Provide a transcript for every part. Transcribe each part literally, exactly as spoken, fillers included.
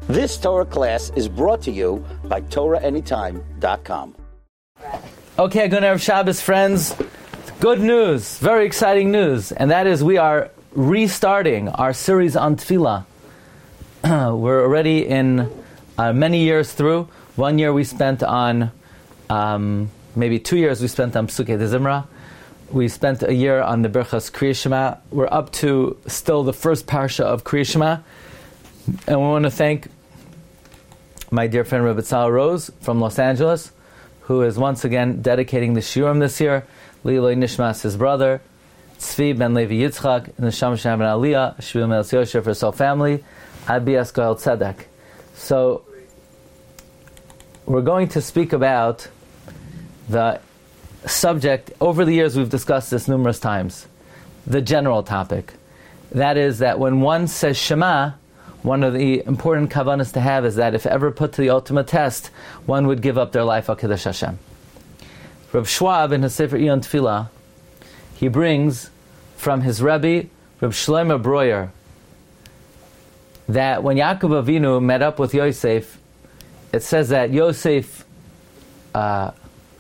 This Torah class is brought to you by Torah Anytime dot com. Okay, good Erev Shabbos, friends. Good news, very exciting news, and that is we are restarting our series on Tefillah. We're already in uh, many years through. One year we spent on, um, maybe two years we spent on Psukei de Zimra. We spent a year on the Berchas Kriya Shema. We're up to still the first parsha of Kriya Shema. And we want to thank my dear friend Rabbi Tzal Rose from Los Angeles, who is once again dedicating the Shiurim this year. Liloi Nishmas, his brother, Tzvi ben Levi Yitzchak, and the Neshama Shem ben Aliyah, Shvil Mel Yosef for his whole family, Abi Esgael Tzedek. So, we're going to speak about the subject. Over the years we've discussed this numerous times. The general topic. That is that when one says Shema, one of the important kavanas to have is that if ever put to the ultimate test, one would give up their life al Kiddush Hashem. Rav Schwab in his Sefer Iyon Tefillah, he brings from his Rebbe, Rav Shlomo Breuer, that when Yaakov Avinu met up with Yosef, it says that Yosef uh,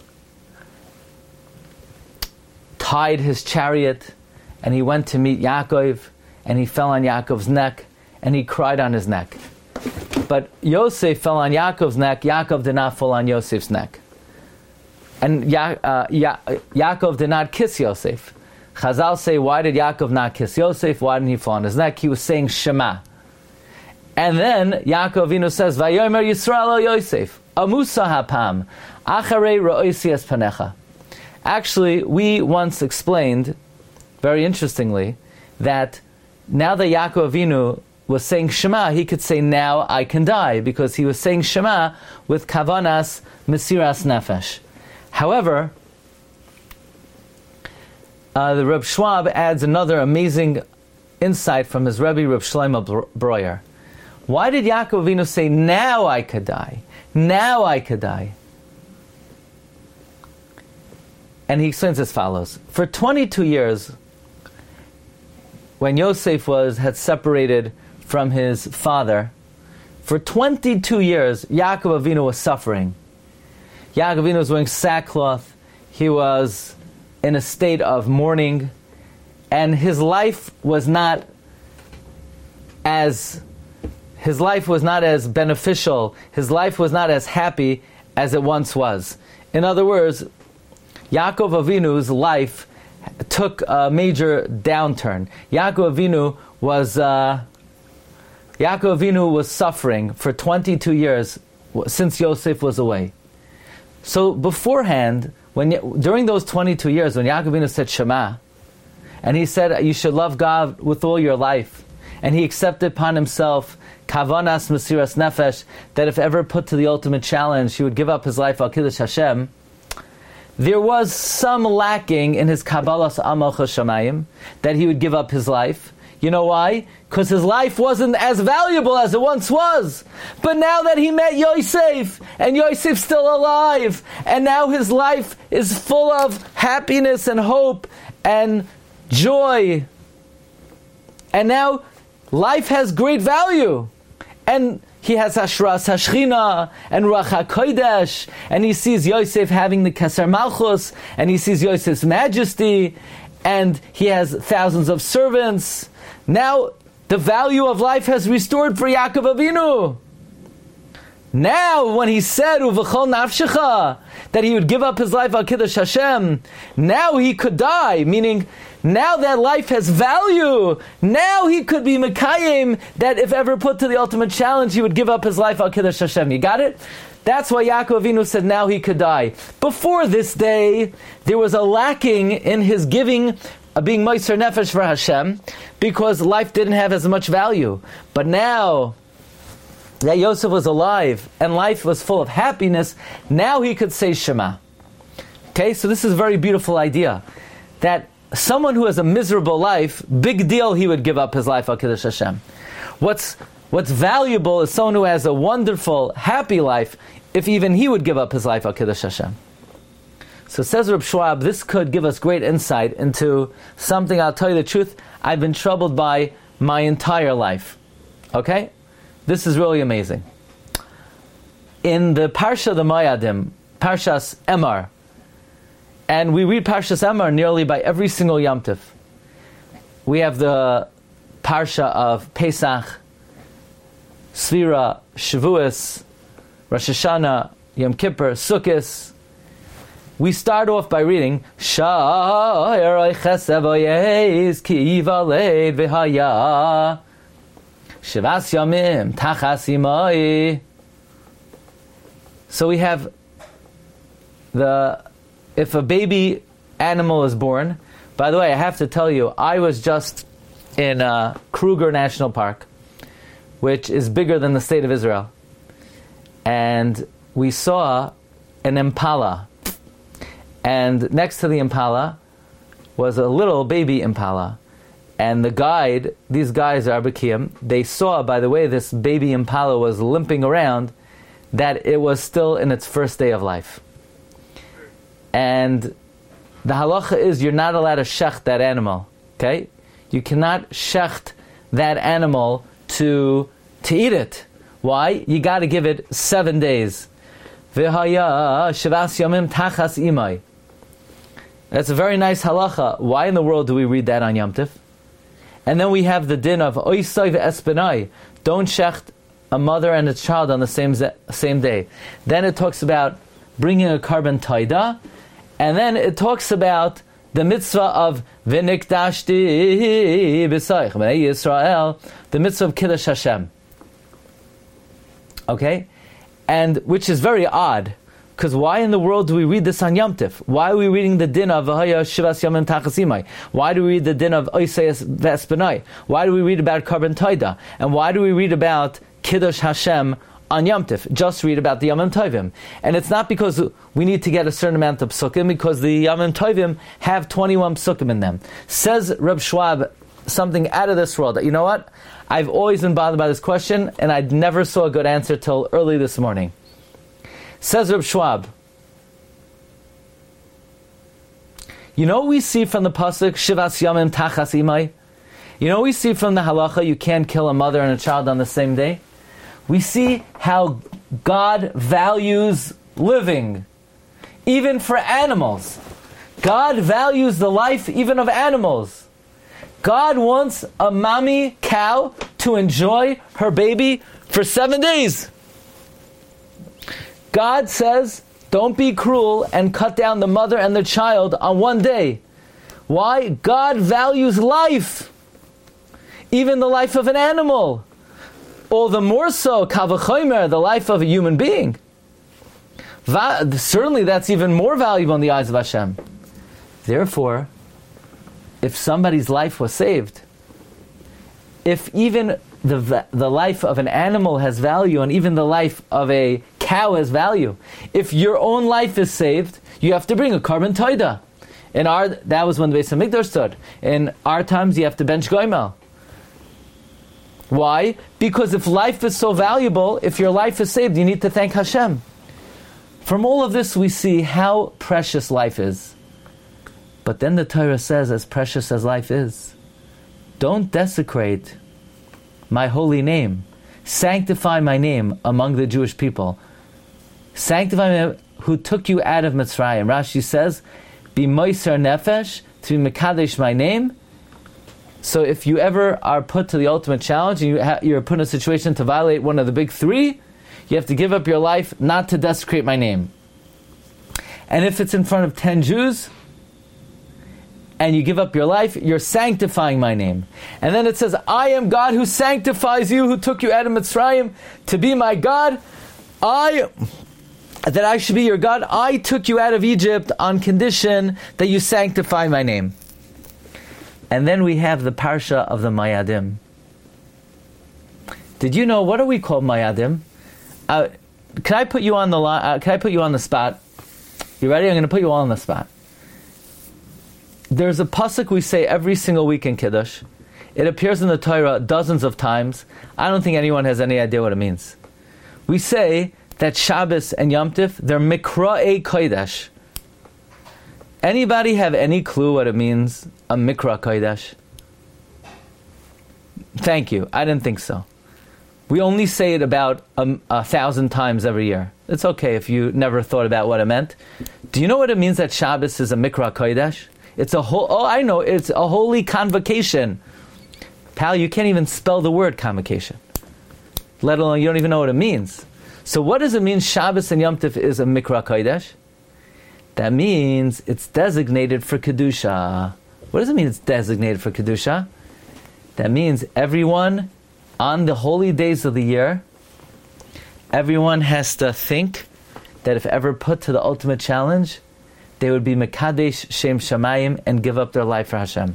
tied his chariot and he went to meet Yaakov and he fell on Yaakov's neck and he cried on his neck. But Yosef fell on Yaakov's neck, Yaakov did not fall on Yosef's neck. And ya- uh, ya- Yaakov did not kiss Yosef. Chazal say, why did Yaakov not kiss Yosef? Why didn't he fall on his neck? He was saying Shema. And then Yaakov Avinu says, Vayomer Yisrael el Yosef, Amusa hapam, acharei ro'osi es panecha. Actually, we once explained, very interestingly, that now that Yaakov Avinu was saying Shema, he could say, now I can die, because he was saying Shema with kavanas mesiras nefesh. However, uh, the Reb Schwab adds another amazing insight from his Rebbe, Reb Shlomo Breuer. Why did Yaakov Avinu say, now I could die? Now I could die. And he explains as follows. For twenty-two years, when Yosef was had separated from his father, for twenty-two years, Yaakov Avinu was suffering. Yaakov Avinu was wearing sackcloth. He was in a state of mourning. And his life was not as his life was not as beneficial. His life was not as happy as it once was. In other words, Yaakov Avinu's life took a major downturn. Yaakov Avinu was uh, Yaakov Avinu was suffering for twenty-two years since Yosef was away. So beforehand, when during those twenty-two years, when Yaakov Avinu said Shema, and he said you should love God with all your life, and he accepted upon himself kavanas mesiras nefesh, that if ever put to the ultimate challenge, he would give up his life al Kiddush Hashem. There was some lacking in his kabbalas amal chashamayim, that he would give up his life. You know why? Because his life wasn't as valuable as it once was. But now that he met Yosef, and Yosef's still alive, and now his life is full of happiness and hope and joy, and now life has great value. And he has Hashras Hashchina and Ruach HaKodesh, and he sees Yosef having the Keser Malchus, and he sees Yosef's majesty, and he has thousands of servants. Now, the value of life has restored for Yaakov Avinu. Now, when he said, Uvechol nafshecha, that he would give up his life al Kiddush Hashem, now he could die, meaning, now that life has value, now he could be Mekayim, that if ever put to the ultimate challenge, he would give up his life al Kiddush Hashem. You got it? That's why Yaakov Avinu said now he could die. Before this day, there was a lacking in his giving, uh, being Moser Nefesh for Hashem, because life didn't have as much value. But now that Yosef was alive and life was full of happiness, now he could say Shema. Okay, so this is a very beautiful idea. That someone who has a miserable life, big deal he would give up his life al Kiddush Hashem. What's What's valuable is someone who has a wonderful, happy life, if even he would give up his life al Kiddush Hashem. So says Reb Schwab, this could give us great insight into something, I'll tell you the truth, I've been troubled by my entire life. Okay? this is really amazing. In the Parsha the Mayadim, Parshas Emor, and we read Parshas Emor nearly by every single Yom Tov. We have the Parsha of Pesach, Sfira, Shavuos, Rosh Hashanah, Yom Kippur, Sukkot. We start off by reading Sha'ar Chesed V'Yez Ki Yivaled V'Haya Shivas Yamim Tachas Imai. So we have the, if a baby animal is born. By the way, I have to tell you, I was just in uh, Kruger National Park, which is bigger than the state of Israel. And we saw an impala. And next to the impala was a little baby impala. And the guide, these guys are Abakim, they saw, by the way, this baby impala was limping around, that it was still in its first day of life. And the halacha is you're not allowed to shecht that animal. Okay? You cannot shecht that animal to, to eat it. Why? You got to give it seven days. V'haya shivas yamim tachas imai. That's a very nice halacha. Why in the world do we read that on Yom Tov? And then we have the din of oisai ve'espenai. Don't shecht a mother and a child on the same same day. Then it talks about bringing a carbon taida, and then it talks about the mitzvah of v'nikdashti b'sayich b'nei Yisrael, the mitzvah of Kiddush Hashem. Okay? And which is very odd, because why in the world do we read this on Yom Tov? Why are we reading the din of V'haya Shivas Yamim Tachasimai? Why do we read the din of Oisei Vespanai? Why do we read about Karban Taida? And why do we read about Kiddush Hashem on Yom Tov? Just read about the Yamim Tovim. And it's not because we need to get a certain amount of psukim, because the Yamim Tovim have twenty-one psukim in them. Says Reb Schwab something out of this world that, you know what? I've always been bothered by this question, and I never saw a good answer till early this morning. Says Reb Schwab, you know what we see from the pasuk Shivas Yamim Tachas Imai? You know what we see from the halacha you can't kill a mother and a child on the same day? We see how God values living, even for animals. God values the life even of animals. God wants a mommy cow to enjoy her baby for seven days. God says, don't be cruel and cut down the mother and the child on one day. Why? God values life, even the life of an animal. All the more so, kavachomer, the life of a human being. Va- certainly that's even more valuable in the eyes of Hashem. Therefore, if somebody's life was saved, if even the the life of an animal has value, and even the life of a cow has value, if your own life is saved, you have to bring a carbon taida. In our, that was when the Beis Hamikdash stood. In our times, you have to bench goimel. Why? Because if life is so valuable, if your life is saved, you need to thank Hashem. From all of this, we see how precious life is. But then the Torah says, as precious as life is, don't desecrate my holy name. Sanctify my name among the Jewish people. Sanctify me, who took you out of Mitzrayim. Rashi says, be moiser nefesh, to be mekadesh my name. So if you ever are put to the ultimate challenge, and you ha- you're put in a situation to violate one of the big three, you have to give up your life not to desecrate my name. And if it's in front of ten Jews, and you give up your life, you're sanctifying my name. And then it says, I am God who sanctifies you, who took you out of Mitzrayim to be my God. I, that I should be your God. I took you out of Egypt on condition that you sanctify my name. And then we have the Parsha of the Mayadim. Did you know, what are we called Mayadim? Uh, can I put you on the li- uh, Can I put you on the spot? You ready? I'm going to put you all on the spot. There's a pasuk we say every single week in Kiddush. It appears in the Torah dozens of times. I don't think anyone has any idea what it means. We say that Shabbos and Yom Tov, they're Mikra'ei Kodesh. Anybody have any clue what it means, a Mikra Kodesh? Thank you. I didn't think so. We only say it about a, a thousand times every year. It's okay if you never thought about what it meant. Do you know what it means that Shabbos is a Mikra Kodesh? It's a whole, oh, I know, it's a holy convocation. Pal, you can't even spell the word convocation. Let alone, you don't even know what it means. So what does it mean Shabbos and Yom Tov is a Mikra Kodesh? That means it's designated for Kedusha. What does it mean it's designated for Kedusha? That means everyone on the holy days of the year, everyone has to think that if ever put to the ultimate challenge, they would be Mekadesh Shem Shamayim and give up their life for Hashem.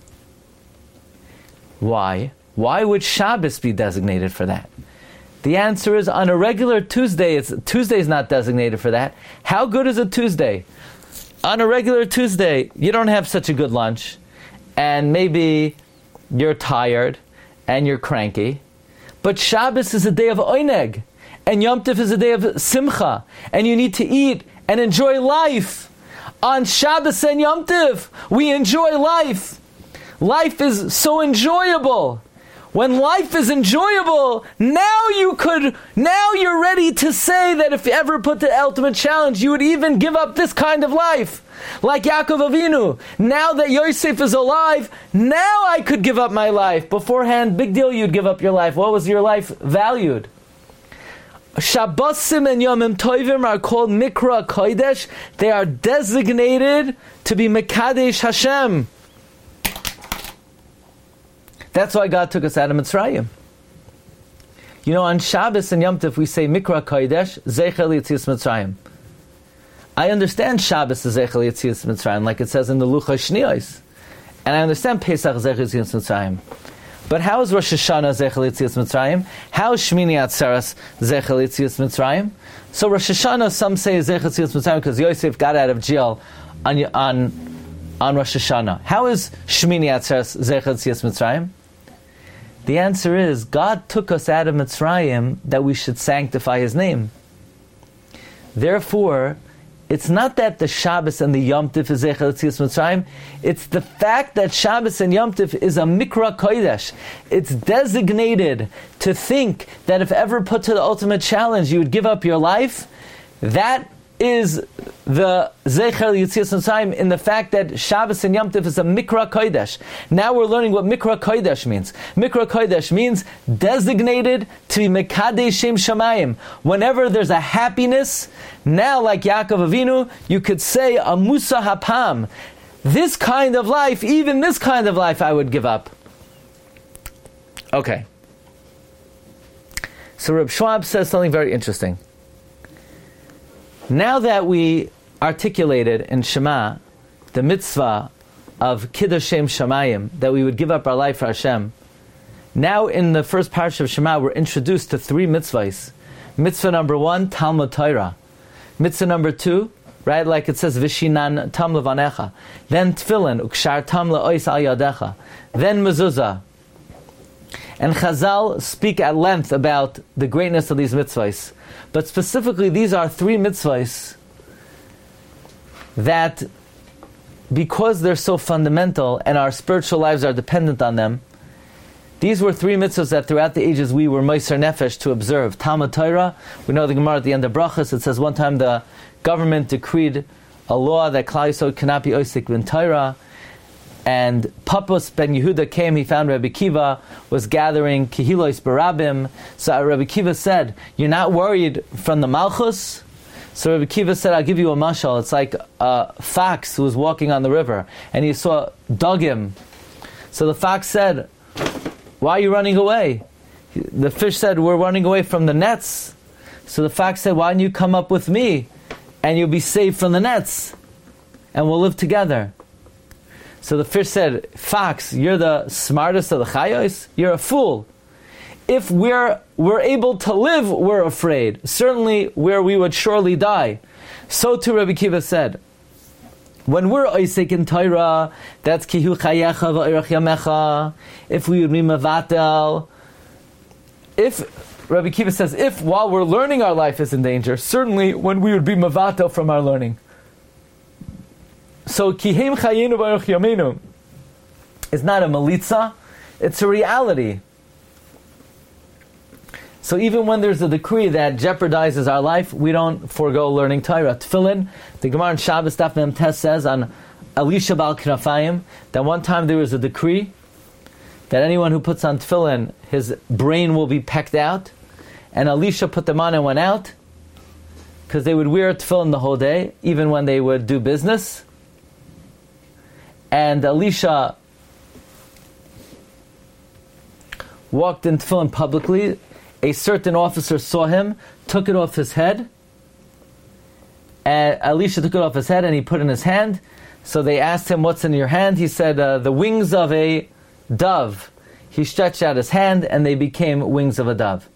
Why? Why would Shabbos be designated for that? The answer is on a regular Tuesday, it's, Tuesday is not designated for that. How good is a Tuesday? On a regular Tuesday, you don't have such a good lunch, and maybe you're tired, and you're cranky. But Shabbos is a day of oineg, and Yom Tov is a day of simcha, and you need to eat and enjoy life. On Shabbos and Yom Tov, we enjoy life. Life is so enjoyable. When life is enjoyable, now you could, now you're ready to say that if you ever put the ultimate challenge, you would even give up this kind of life. Like Yaakov Avinu. Now that Yosef is alive, now I could give up my life. Beforehand, big deal you'd give up your life. What was your life valued? Shabbosim and Yomim Tovim are called Mikra Kodesh. They are designated to be Mekadesh Hashem. That's why God took us out of Mitzrayim. You know, on Shabbos and Yom Tov we say Mikra Kodesh, Zecher L'Yetzias Mitzrayim. I understand Shabbos is Zecher L'Yetzias Mitzrayim, like it says in the Lucha Shniyos. And I understand Pesach Zecher L'Yetzias Mitzrayim. But how is Rosh Hashanah Zecher L'Yetzias Mitzrayim? How is Shmini Atzeres Zecher L'Yetzias Mitzrayim? So Rosh Hashanah, some say is Zecher L'Yetzias Mitzrayim because Yosef got out of jail on, on, on Rosh Hashanah. How is Shmini Atzeres Zecher L'Yetzias Mitzrayim? The answer is, God took us out of Mitzrayim that we should sanctify His name. Therefore, it's not that the Shabbos and the Yom Tov is Zecher L'Yetzias Mitzrayim. It's the fact that Shabbos and Yom Tov is a Mikra Kodesh. It's designated to think that if ever put to the ultimate challenge, you would give up your life. That is the Zecher L'Yetzias Mitzrayim in the fact that Shabbos and Yom Tov is a Mikra Kodesh. Now we're learning what Mikra Kodesh means. Mikra Kodesh means designated to be Mekadesh Shem Shamayim. Whenever there's a happiness, now like Yaakov Avinu, you could say a Musa Hapam. This kind of life, even this kind of life I would give up. Okay. So Reb Schwab says something very interesting. Now that we articulated in Shema the mitzvah of Kiddush Shem Shamayim, that we would give up our life for Hashem, now in the first parsha of Shema we're introduced to three mitzvahs. Mitzvah number one, Talmud Torah. Mitzvah number two, right, like it says, Vishinan tam levanecha. Then Tefillin, Ukshar tam le'ois al yadecha. Then Mezuzah. And Chazal speak at length about the greatness of these mitzvahs. But specifically, these are three mitzvahs that, because they're so fundamental and our spiritual lives are dependent on them, these were three mitzvahs that throughout the ages we were Meiser Nefesh to observe. Talmud Torah, we know the Gemara at the end of Brachos, it says one time the government decreed a law that Klal Yisrael cannot be Oisik bin Torah, and Papus ben Yehuda came, he found Rabbi Kiva was gathering Kehilos Barabim. So Rabbi Kiva said, you're not worried from the Malchus? So Rabbi Kiva said, I'll give you a mashal. It's like a fox who was walking on the river, and he saw Dugim. So the fox said, why are you running away? The fish said, we're running away from the nets. So the fox said, why don't you come up with me, and you'll be saved from the nets, and we'll live together. So the fish said, fox, you're the smartest of the chayos? You're a fool. If we're we're able to live, we're afraid. Certainly where we would surely die. So too Rabbi Kiva said, when we're oisek in Torah, that's kihu chayecha v'orach yamecha. If we would be mevatel, if, Rabbi Kiva says, if while we're learning our life is in danger, certainly when we would be mevatel from our learning. So Kihem Chayenu Baruch Yamenu is not a melitza, it's a reality. So even when there's a decree that jeopardizes our life, we don't forego learning Torah. Tefillin, the Gemara in Shabbos Daf Mem Tes says on Elisha Bal Knafayim that one time there was a decree that anyone who puts on tefillin, his brain will be pecked out. And Elisha put them on and went out because they would wear tefillin the whole day, even when they would do business. And Elisha walked in tefillin publicly. A certain officer saw him, took it off his head, and Elisha took it off his head and he put it in his hand. So they asked him, what's in your hand? He said, uh, the wings of a dove. He stretched out his hand and they became wings of a dove.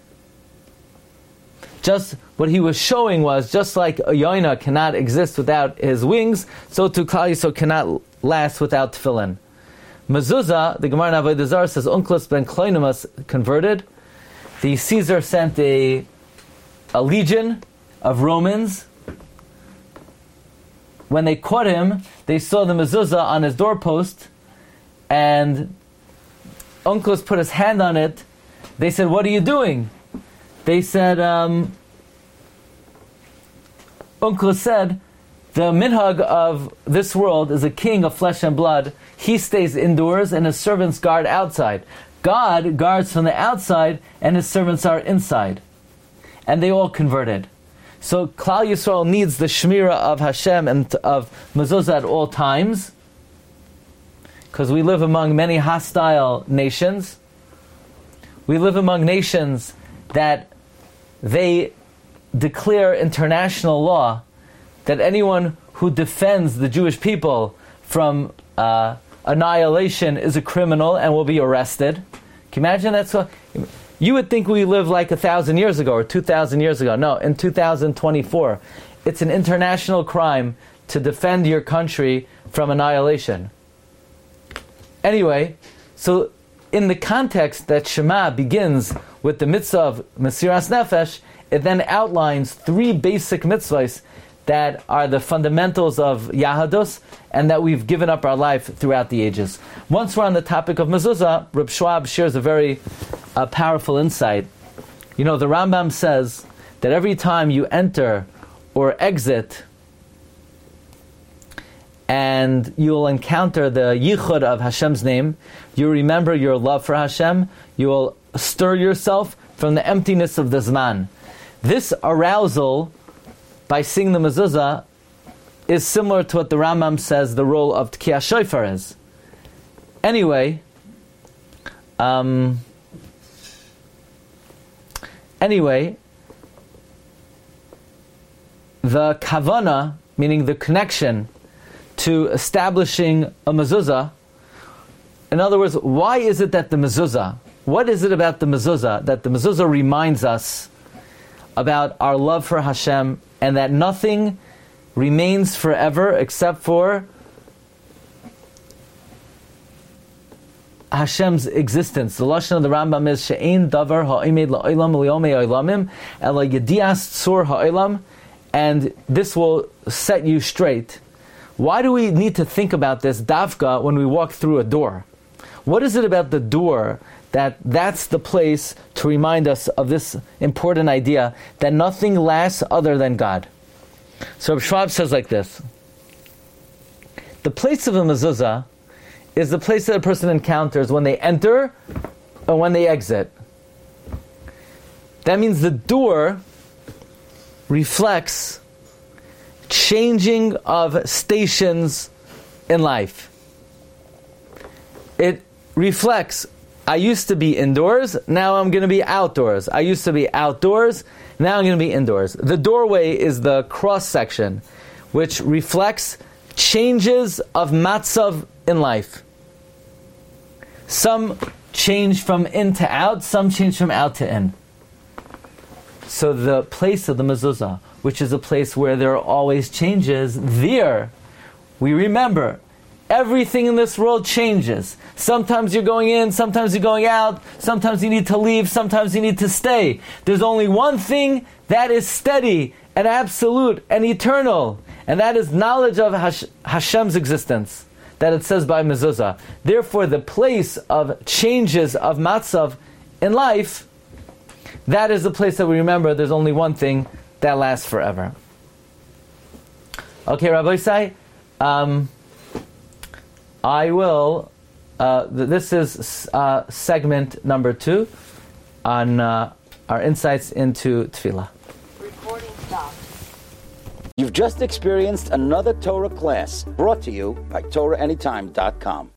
Just what he was showing was, just like a yoina cannot exist without his wings, so too Klal Yisrael cannot last without tefillin. Mezuzah, the Gemara in Avodah Zarah says, Onkelos ben Kloinimus converted. The Caesar sent a, a legion of Romans. When they caught him, they saw the mezuzah on his doorpost, and Onkelos put his hand on it. They said, what are you doing? They said, um, Onkelos said, the minhag of this world is a king of flesh and blood. He stays indoors and his servants guard outside. God guards from the outside and his servants are inside. And they all converted. So Klal Yisrael needs the shmira of Hashem and of mezuzah at all times, because we live among many hostile nations. We live among nations that they declare international law that anyone who defends the Jewish people from uh, annihilation is a criminal and will be arrested. Can you imagine that? So, you would think we live like a thousand years ago or two thousand years ago. No, in two thousand twenty-four, it's an international crime to defend your country from annihilation. Anyway, so in the context that Shema begins with the mitzvah of Mesiras Nefesh, it then outlines three basic mitzvahs that are the fundamentals of Yahadus and that we've given up our life throughout the ages. Once we're on the topic of mezuzah, Reb Schwab shares a very uh, powerful insight. You know, the Rambam says that every time you enter or exit and you'll encounter the yichud of Hashem's name, you remember your love for Hashem, you will stir yourself from the emptiness of the Zman. This arousal by singing the mezuzah is similar to what the Rambam says the role of Tkiyah Shofar is. Anyway, um, anyway, the kavana, meaning the connection to establishing a mezuzah, in other words, why is it that the mezuzah, what is it about the mezuzah that the mezuzah reminds us about our love for Hashem, and that nothing remains forever except for Hashem's existence? The lashon of the Rambam is she'ein davar ha'omed la'olam liyomei olamim ela yedias tzur ha'olam, and this will set you straight. Why do we need to think about this davka when we walk through a door? What is it about the door that that's the place to remind us of this important idea that nothing lasts other than God? So Reb Schwab says like this: the place of a mezuzah is the place that a person encounters when they enter or when they exit. That means the door reflects changing of stations in life. It reflects, I used to be indoors, now I'm going to be outdoors. I used to be outdoors, now I'm going to be indoors. The doorway is the cross section, which reflects changes of matzav in life. Some change from in to out, some change from out to in. So the place of the mezuzah, which is a place where there are always changes, there we remember everything in this world changes. Sometimes you're going in, sometimes you're going out, sometimes you need to leave, sometimes you need to stay. There's only one thing that is steady and absolute and eternal, and that is knowledge of Hash- Hashem's existence, that it says by mezuzah. Therefore, the place of changes of matzav in life, that is the place that we remember there's only one thing that lasts forever. Okay, Rabbi Isai, um, I will, uh, th- this is uh, segment number two on uh, our insights into Tefillah. Recording stopped. You've just experienced another Torah class brought to you by Torah Anytime dot com.